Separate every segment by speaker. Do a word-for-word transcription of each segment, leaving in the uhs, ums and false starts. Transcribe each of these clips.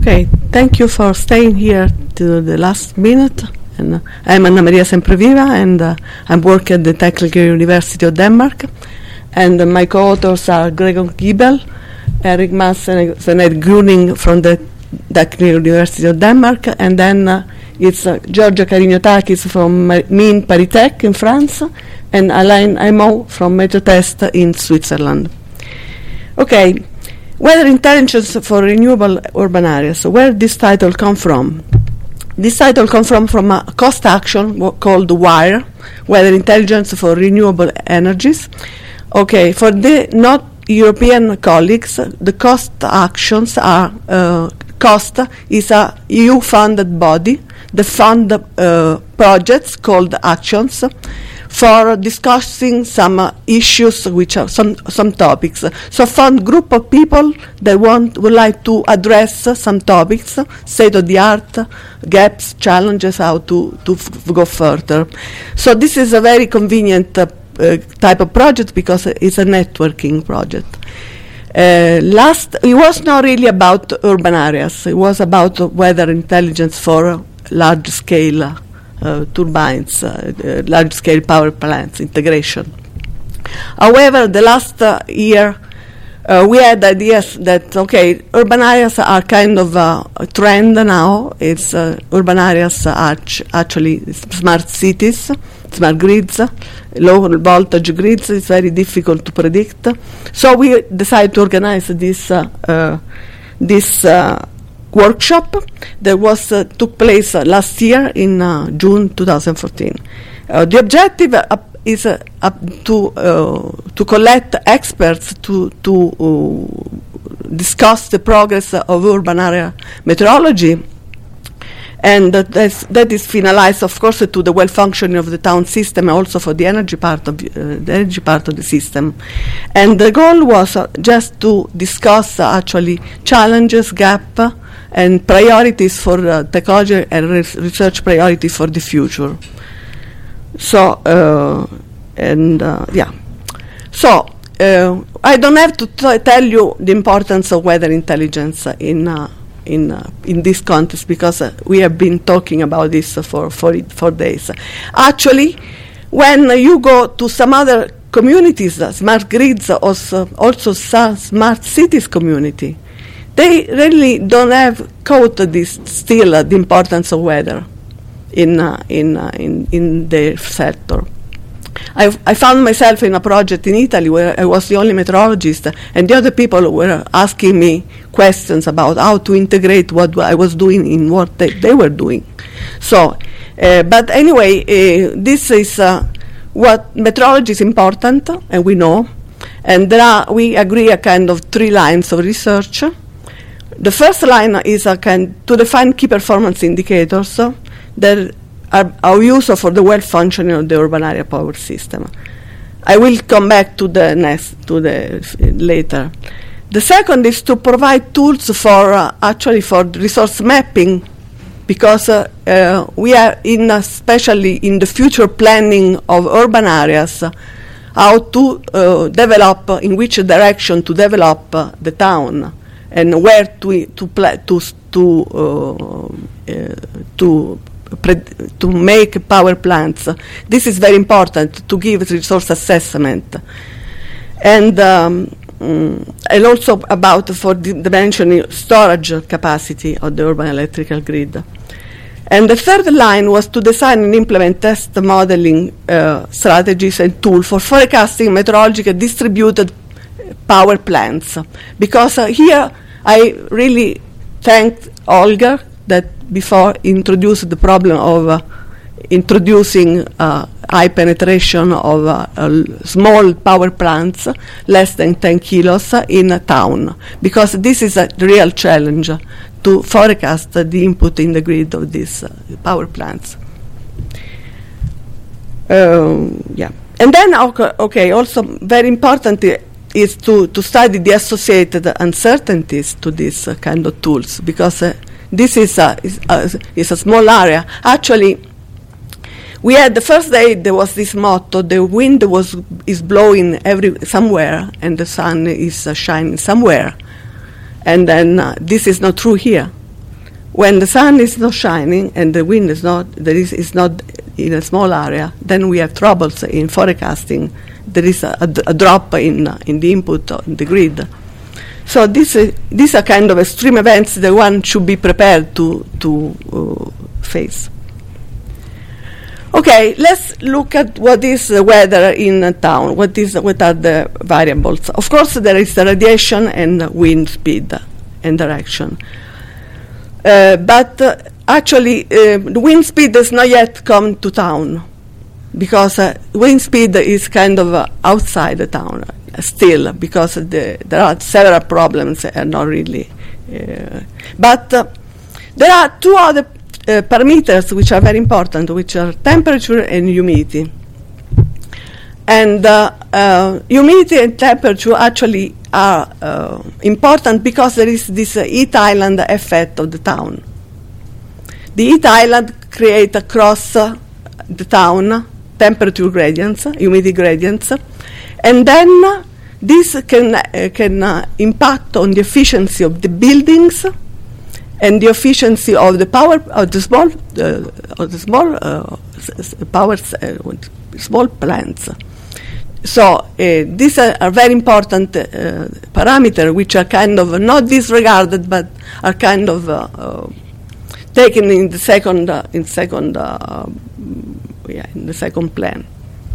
Speaker 1: Okay, thank you for staying here to the last minute. And uh, I'm Anna Maria Sempreviva, and uh, I work at the Technical University of Denmark. And uh, my co-authors are Gregor Giebel, Erik Madsen, and Ed Gruning from the Technical University of Denmark, and then uh, it's uh, Giorgio Carignotakis from Mines Paris in France, and Alain Aymon from Metrotest in Switzerland. Okay, weather intelligence for renewable urban areas. So where this title come from? This title comes from, from a cost action w- called WIRE, Weather Intelligence for Renewable Energies. Okay, for the not European colleagues, the cost actions are, uh, cost is a E U-funded body that fund uh, projects called actions for discussing some uh, issues, which are some some topics. So fund group of people that want would like to address uh, some topics, state of the art, gaps, challenges, how to to f- go further. So this is a very convenient uh, uh, type of project because it's a networking project. Uh, last, it was not really about urban areas. It was about uh, weather intelligence for uh, large scale uh, Uh, turbines, uh, uh, large-scale power plants integration. However, the last uh, year uh, we had ideas that okay, urban areas are kind of uh, a trend now. It's uh, urban areas are ch- actually smart cities, smart grids, low voltage grids. It's very difficult to predict. So we decided to organize this uh, uh, this. Uh, workshop that was uh, took place uh, last year in uh, June twenty fourteen. Uh, the objective uh, is uh, uh, to uh, to collect experts to to uh, discuss the progress of urban area meteorology, and that that is finalized, of course, to the well functioning of the town system, also for the energy part of uh, the energy part of the system. And the goal was uh, just to discuss uh, actually challenges, gap, uh, and priorities for uh, technology and res- research priorities for the future. So, uh, and uh, yeah. So, uh, I don't have to t- tell you the importance of weather intelligence uh, in uh, in uh, in this context, because uh, we have been talking about this uh, for for four days. Actually, when uh, you go to some other communities, uh, smart grids, also also some smart cities community, they really don't have caught this still uh, the importance of weather in uh, in uh, in in their sector. I, I found myself in a project in Italy where I was the only meteorologist, and the other people were asking me questions about how to integrate what I was doing in what they, they were doing. So, uh, but anyway, uh, this is uh, what meteorology is important, and we know, and there are, we agree a kind of three lines of research. The first line is a kind to define key performance indicators uh, that are, are used for the well functioning of the urban area power system. I will come back to the next to the uh, later. The second is to provide tools for uh, actually for resource mapping, because uh, uh, we are in uh, especially in the future planning of urban areas, uh, how to uh, develop, uh, in which direction to develop uh, the town, and where to to pla- to to uh, uh, to pre- to make power plants. This is very important to give resource assessment, and um, mm, and also about for the dimensioning storage capacity of the urban electrical grid. And the third line was to design and implement test modeling uh, strategies and tools for forecasting meteorological distributed power plants, because uh, here I really thanked Olga that before introduced the problem of uh, introducing uh, high penetration of uh, uh, small power plants, less than ten kilos, uh, in a town, because this is a real challenge uh, to forecast uh, the input in the grid of these uh, power plants. Um, yeah, and then okay, okay, also very important uh, is to, to study the associated uncertainties to these uh, kind of tools, because uh, this is a, is, a, is a small area. Actually, we had the first day there was this motto: the wind was is blowing every somewhere, and the sun is uh, shining somewhere. And then uh, this is not true here. when the sun is not shining and the wind is not, there is, is not in a small area, then we have troubles in forecasting. There is a, a, a drop in, uh, in the input on the grid. So this, uh, these are kind of extreme events that one should be prepared to, to uh, face. Okay, let's look at what is the weather in a town. What is what are the variables? Of course, there is the radiation and wind speed and direction. Uh, but uh, actually, uh, the wind speed does not yet come to town, because uh, wind speed is kind of uh, outside the town uh, still, because the, there are several problems that are not really. Uh, but uh, there are two other Uh, parameters which are very important, which are temperature and humidity. And uh, uh, humidity and temperature actually are uh, important because there is this uh, heat island effect of the town. The heat island creates across uh, the town temperature gradients, humidity gradients, and then uh, this can, uh, can uh, impact on the efficiency of the buildings and the efficiency of the power of the small uh, of the small uh, s- power uh, small plants. So uh, these are, are very important uh, parameters, which are kind of not disregarded, but are kind of uh, uh, taken in the second uh, in second uh, yeah in the second plan.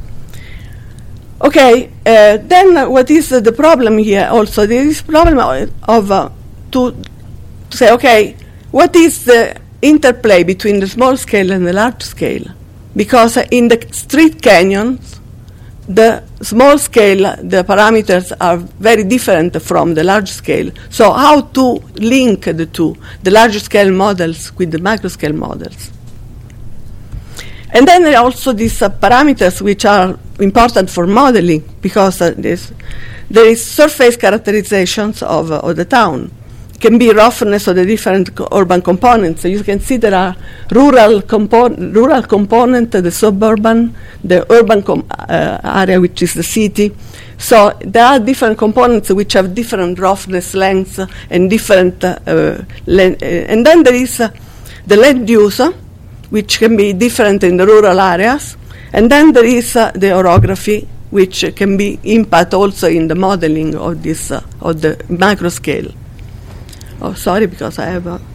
Speaker 1: Okay, uh, then uh, what is uh, the problem here? Also, there is problem of, of uh, to. To say, okay, what is the interplay between the small scale and the large scale? Because uh, in the street canyons, the small scale, the parameters are very different from the large scale. So how to link the two, the large scale models with the micro scale models? And then there are also these uh, parameters which are important for modeling, because uh, this, there is surface characterizations of, uh, of the town. Can be roughness of the different co- urban components. So you can see there are rural, compo- rural component, the suburban, the urban com- uh, area, which is the city. So there are different components which have different roughness lengths and different, uh, uh, len- uh, and then there is uh, the land use, uh, which can be different in the rural areas, and then there is uh, the orography, which uh, can be impact also in the modeling of this uh, of the micro scale. Oh, sorry, because I have a...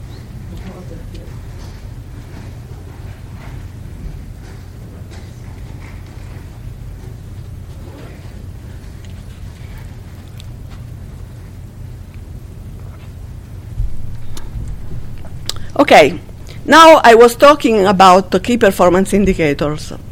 Speaker 1: Okay, now I was talking about the key performance indicators. Uh,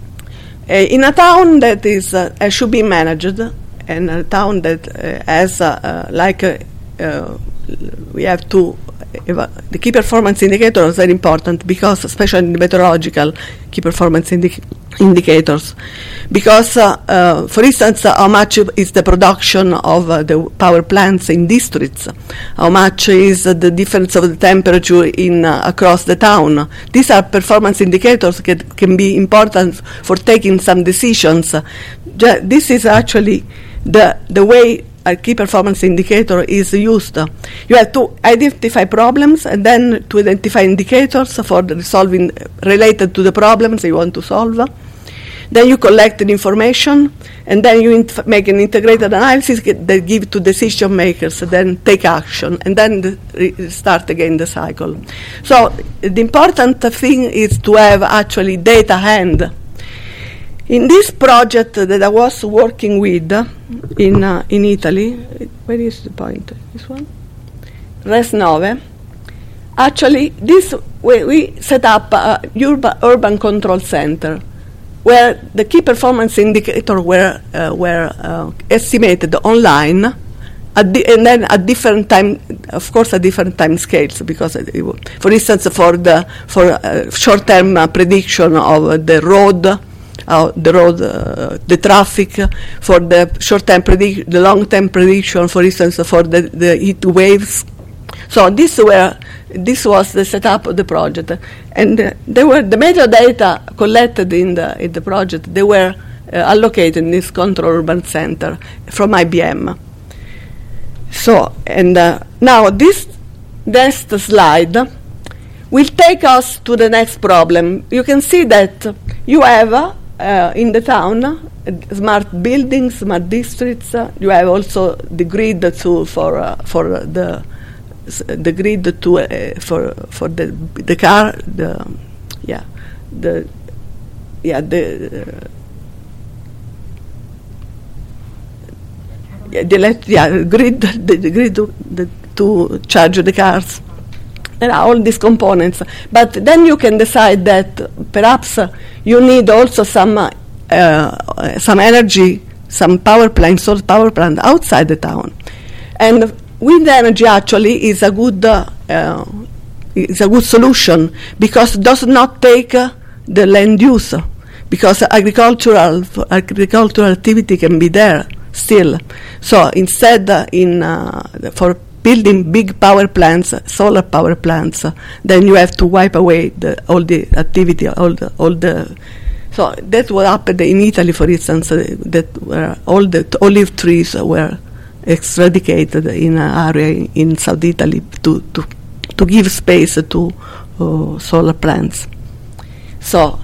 Speaker 1: in a town that is uh, uh, should be managed, and a town that uh, has uh, uh, like a, uh, we have to, uh, the key performance indicator is very important, because especially in the meteorological key performance indic- indicators, because uh, uh, for instance, uh, how much is the production of uh, the power plants in districts, how much is uh, the difference of the temperature in uh, across the town. These are performance indicators that can be important for taking some decisions. Uh, this is actually the the way a key performance indicator is used. You have to identify problems, and then to identify indicators for the solving related to the problems you want to solve. Then you collect the information, and then you inf- make an integrated analysis get, that give to decision makers, then take action, and then the, re- start again the cycle. So the important thing is to have actually data hand. In this project that I was working with in uh, in Italy, where is the point? This one? ResNove. Actually, this we, we set up a urban, urban control center, where the key performance indicators were uh, were uh, estimated online, at di- and then at different time, of course, at different time scales. Because, it, it, for instance, for the for uh, short-term uh, prediction of uh, the road. Uh, the road, uh, the traffic, uh, for the short-term prediction, the long-term prediction, for instance, for the, the heat waves. So this were, this was the setup of the project, and uh, they were the major data collected in the in the project. They were uh, allocated in this control urban center from I B M. So and uh, now this next slide will take us to the next problem. You can see that you have uh, in the town uh, smart buildings, smart districts. Uh, you have also the grid to for uh, for the the grid to uh, for for the the car the yeah the yeah the uh, yeah, the let, yeah grid the, the grid to, the, to charge the cars. There are all these components, but then you can decide that perhaps uh, you need also some uh, uh, some energy, some power plant, solar power plant outside the town, and wind energy actually is a good uh, uh, is a good solution because it does not take uh, the land use, because agricultural agricultural activity can be there still. So instead, uh, in uh, for building big power plants, uh, solar power plants, uh, then you have to wipe away the, all the activity, all the, all the. So that's what happened in Italy, for instance, uh, that where all the t- olive trees were eradicated in an area in South Italy to to, to give space to uh, solar plants. So,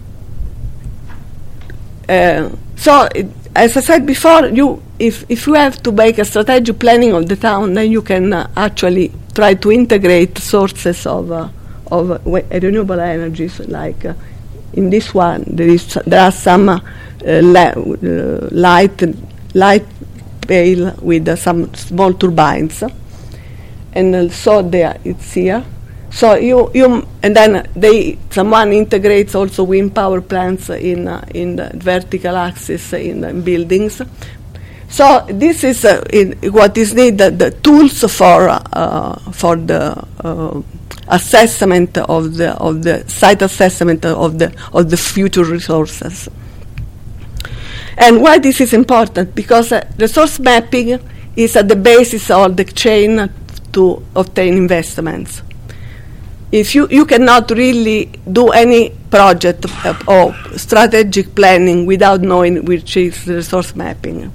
Speaker 1: uh, so it, as I said before, you. If if you have to make a strategic planning of the town, then you can uh, actually try to integrate sources of uh, of uh, renewable energies. Like uh, in this one, there is there are some uh, la- uh, light light pale with uh, some small turbines, and uh, so there it's here. So you you and then they someone integrates also wind power plants in uh, in the vertical axis in uh, buildings. So this is uh, in what is needed, the tools for uh, for the uh, assessment of the of the site assessment of the of the future resources. And why this is important? Because uh, resource mapping is at the basis of the chain to obtain investments. If you, you cannot really do any project uh, or strategic planning without knowing which is the resource mapping.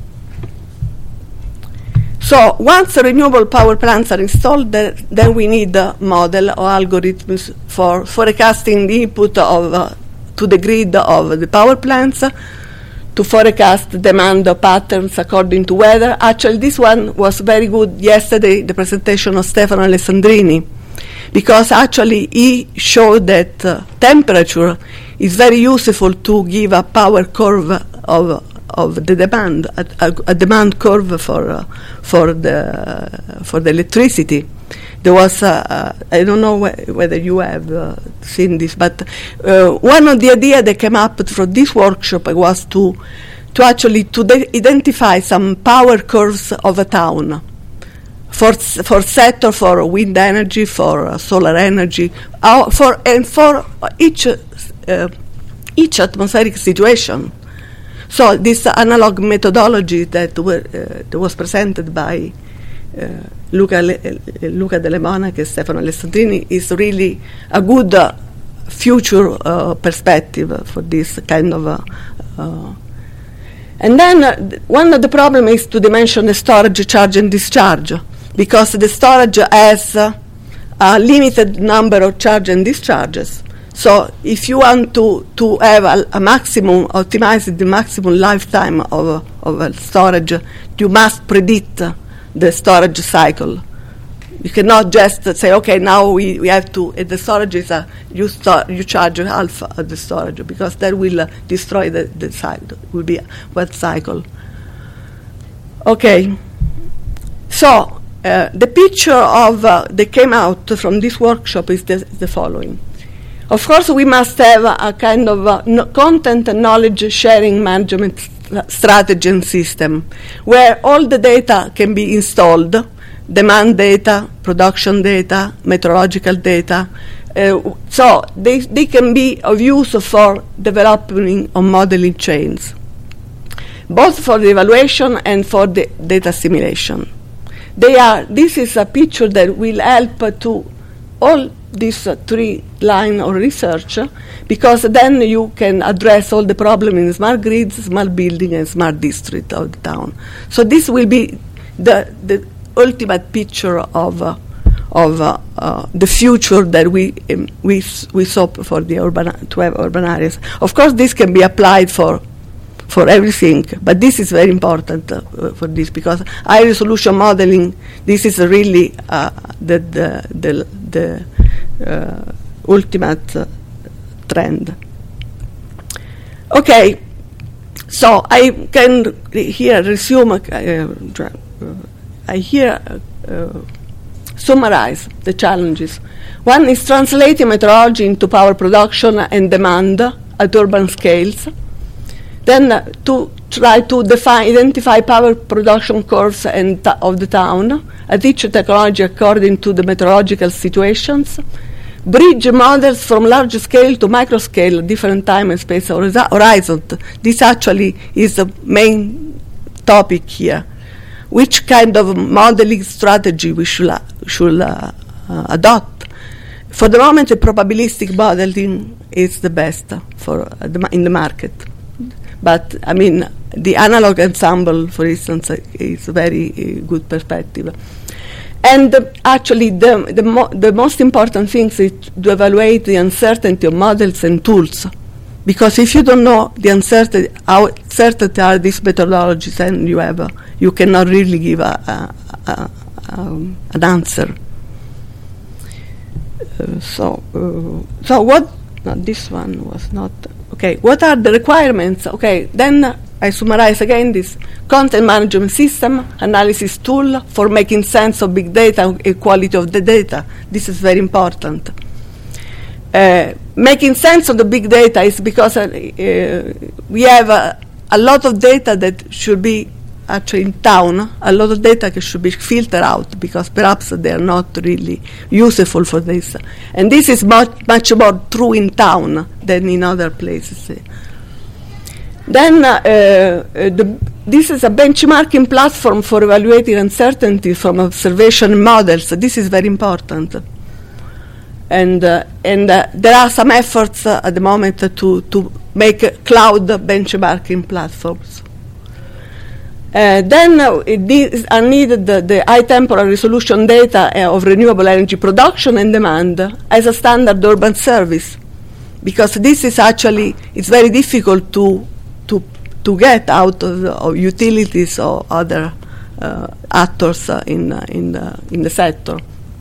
Speaker 1: So once renewable power plants are installed, then, then we need a model or algorithms for forecasting the input of uh, to the grid of the power plants, uh, to forecast demand patterns according to weather. Actually, this one was very good yesterday, the presentation of Stefano Alessandrini, because actually he showed that uh, temperature is very useful to give a power curve of of the demand, a, a, a demand curve for uh, for the for the electricity. There was uh, uh, I don't know wh- whether you have uh, seen this, but uh, one of the ideas that came up from this workshop was to to actually to de- identify some power curves of a town for for sector, for wind energy, for uh, solar energy, uh, for and for each uh, each atmospheric situation. So this analog methodology that, were, uh, that was presented by uh, Luca, Le- uh, Luca Delle Monache and Stefano Alessandrini is really a good uh, future uh, perspective for this kind of. Uh, uh, and then uh, th- one of the problems is to dimension the storage, charge, and discharge, because the storage has uh, a limited number of charge and discharges. So if you want to, to have a, a maximum, optimize the maximum lifetime of, of a storage, you must predict uh, the storage cycle. You cannot just uh, say, okay, now we, we have to, uh, the storage is, a, you, store, you charge half of the storage, because that will uh, destroy the, the cycle, it will be a wet cycle. Okay, so uh, the picture of uh, that came out from this workshop is the, the following. Of course, we must have a, a kind of a no content and knowledge sharing management st- strategy and system where all the data can be installed, demand data, production data, meteorological data. Uh, so they, they can be of use for developing or modeling chains, both for the evaluation and for the data simulation. They are, this is a picture that will help to all these uh, three line of research, uh, because then you can address all the problem in smart grids, smart building, and smart district of the town. So this will be the the ultimate picture of uh, of uh, uh, the future that we um, we we saw for the urban to have urban areas. Of course, this can be applied for for everything, but this is very important uh, for this, because high resolution modeling, this is really uh, the the the, the uh, ultimate uh, trend. Okay, so I can here resume. Uh, I here uh, summarize the challenges. One is translating meteorology into power production and demand at urban scales. Then uh, to try to define, identify power production curves and ta- of the town at each technology according to the meteorological situations. Bridge models from large scale to micro scale, different time and space horizon. This actually is the main topic here. Which kind of modeling strategy we should, uh, should uh, uh, adopt? For the moment, the probabilistic modeling is the best for uh, the, in the market. But, I mean, the analog ensemble, for instance, uh, is a very uh, good perspective. And uh, actually, the, the, mo- the most important thing is to evaluate the uncertainty of models and tools. Because if you don't know the uncertainty, how certain are these methodologies, and you have, a, you cannot really give a, a, a, um, an answer. Uh, so, uh, so what? No, this one was not okay. What are the requirements? Okay, then uh, I summarize again this content management system analysis tool for making sense of big data and quality of the data. This is very important. Uh, making sense of the big data is because uh, uh, we have uh, a lot of data that should be actually in town, a lot of data that should be filtered out because perhaps they are not really useful for this. And this is much, much more true in town than in other places. Then uh, uh, the, this is a benchmarking platform for evaluating uncertainty from observation models. This is very important. And uh, and uh, there are some efforts uh, at the moment uh, to to make uh, cloud benchmarking platforms. Uh, then uh, these are needed the, the high temporal resolution data uh, of renewable energy production and demand as a standard urban service, because this is actually it's very difficult to to to get out of, the, of utilities or other uh, actors uh, in uh, in the in the sector.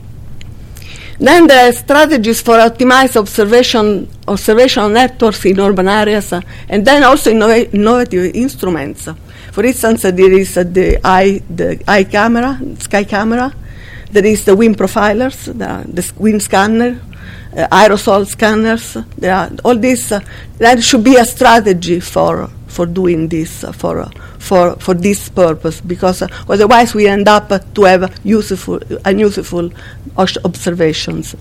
Speaker 1: Then there are strategies for optimized observation, observational networks in urban areas, uh, and then also innova- innovative instruments. For instance, uh, there is uh, the eye, the eye camera, sky camera. There is the wind profilers, the, the wind scanner, uh, aerosol scanners. There are all this. Uh, there should be a strategy for for doing this uh, for uh, for for this purpose, because uh, otherwise we end up uh, to have useful unuseful observations.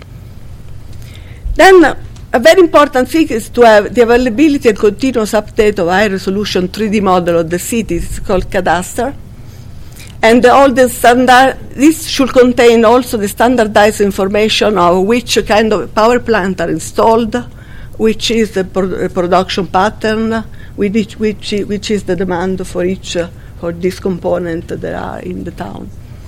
Speaker 1: Then uh, a very important thing is to have the availability and continuous update of high resolution three D model of the cities. It's called cadastre. And uh, all the standard, this should contain also the standardized information of which kind of power plant are installed, which is the pro- production pattern, which, which, which is the demand for each, uh, for this component that are in the town.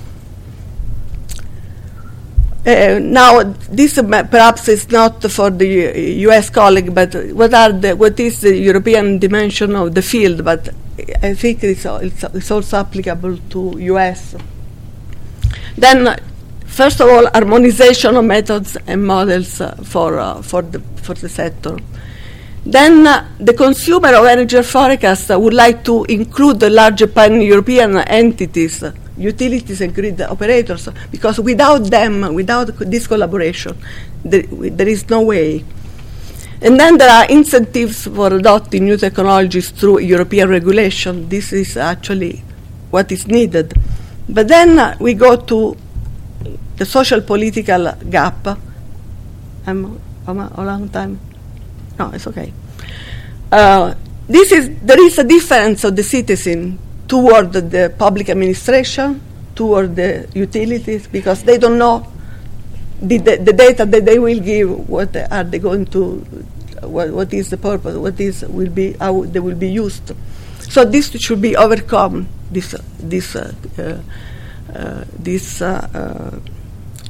Speaker 1: Uh, now, this uh, perhaps is not for the U S colleague, but what are the, what is the European dimension of the field? But I think it's, it's, it's also applicable to U S. Then, uh, first of all, harmonization of methods and models uh, for uh, for the for the sector. Then uh, the consumer of energy forecast uh, would like to include the larger pan-European entities, uh, utilities and grid operators, because without them, without this collaboration, there, there is no way. And then there are incentives for adopting new technologies through European regulation. This is actually what is needed. But then uh, we go to the social political gap. I'm, I'm a, a long time. No, it's okay. Uh, this is there is a difference of the citizen toward the, the public administration, toward the utilities, because they don't know the, the, the data that they will give. What are they going to? What, what is the purpose? What is will be how they will be used? So this should be overcome. This uh, this uh, uh, uh, this uh, uh,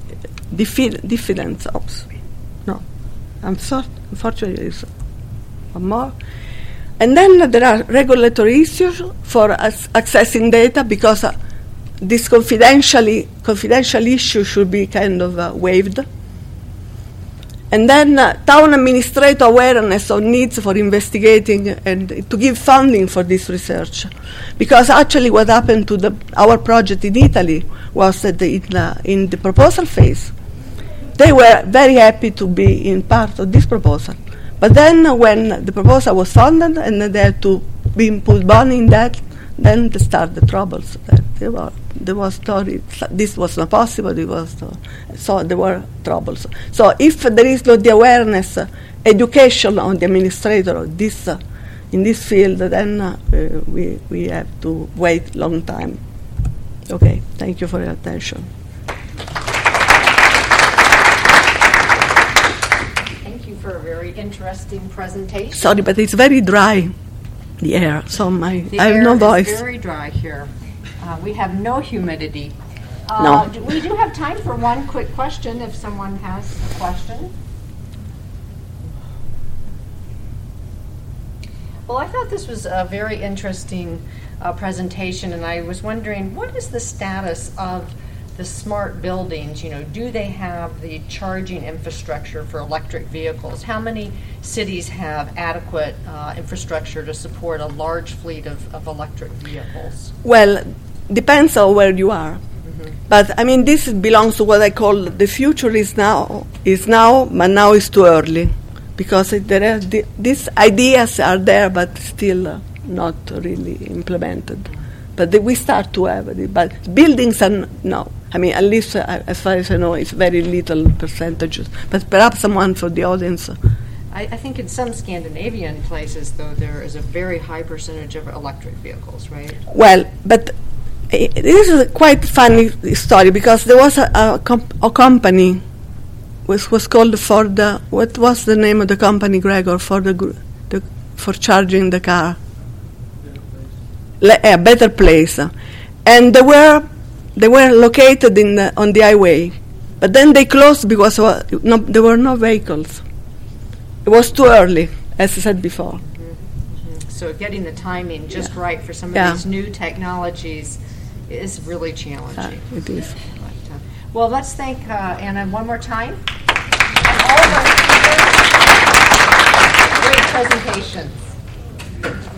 Speaker 1: diffi- diffident hopes. No, I'm sorry, unfortunately, it's one more. And then there are regulatory issues for us accessing data because uh, this confidentially confidential issue should be kind of uh, waived. And then uh, town administrator awareness of needs for investigating and to give funding for this research. Because actually what happened to the, our project in Italy was that in, uh, in the proposal phase, they were very happy to be in part of this proposal. But then uh, when the proposal was funded and they had to be put money in that, then they started the troubles. That they were, there was story, this was not possible, it was, uh, so there were troubles. So if there is not the awareness, uh, education on the administrator of this, uh, in this field, then uh, uh, we, we have to wait a long time. Okay, thank you for your attention.
Speaker 2: Thank you for a very interesting presentation.
Speaker 1: Sorry, but it's very dry, the air, so my,
Speaker 2: The
Speaker 1: I have
Speaker 2: air
Speaker 1: no
Speaker 2: is
Speaker 1: voice.
Speaker 2: very dry here. Uh, we have no humidity. Uh,
Speaker 1: No.
Speaker 2: do- We do have time for one quick question if someone has a question. Well, I thought this was a very interesting uh, presentation, and I was wondering, what is the status of the smart buildings? You know, do they have the charging infrastructure for electric vehicles? How many cities have adequate uh, infrastructure to support a large fleet of, of electric vehicles?
Speaker 1: Well, depends on where you are. But I mean, this belongs to what I call the future is now, is now, but now is too early, because it, there are the, these ideas are there, but still uh, not really implemented. But the, we start to have it. But buildings are n- no. I mean, at least uh, as far as I know, it's very little percentages. But perhaps someone for the audience. Uh,
Speaker 2: I, I think in some Scandinavian places, though, there is a very high percentage of electric vehicles, right?
Speaker 1: well, but. Uh, this is a quite funny story because there was a, a, comp- a company which was called Ford. Uh, what was the name of the company, Gregor, for the, gr- the for charging the car? Le- a better place, uh, and they were they were located in the, on the highway, but then they closed because uh, no, there were no vehicles. It was too early, as I said before.
Speaker 2: So getting the timing just
Speaker 1: Yeah.
Speaker 2: right for some of
Speaker 1: Yeah.
Speaker 2: these new technologies is really challenging.
Speaker 1: Uh, it is.
Speaker 2: But, uh, well, let's thank uh, Anna one more time. And all of our speakers. Great presentations.